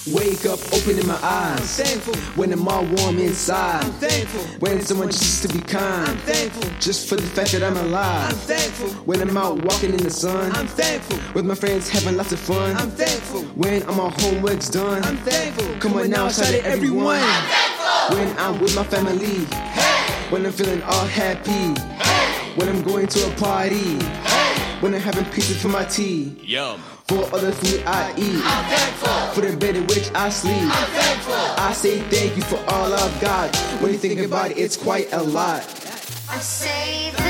Wake up, opening my eyes. I'm thankful. When I'm all warm inside. I'm thankful. When someone chooses to be kind. I'm thankful. Just for the fact that I'm alive. I'm thankful. When I'm out walking in the sun. I'm thankful. With my friends having lots of fun. I'm thankful. When all my homework's done. I'm thankful. Come on now, shout it everyone. I'm thankful. When I'm with my family. Hey. When I'm feeling all happy. Hey. When I'm going to a party. Hey. When I'm having pieces for my tea. Yum. For all the food I eat. I'm thankful. For the bed in which I sleep. I'm thankful. I say thank you for all I've got. When you think about it, it's quite a lot. I say that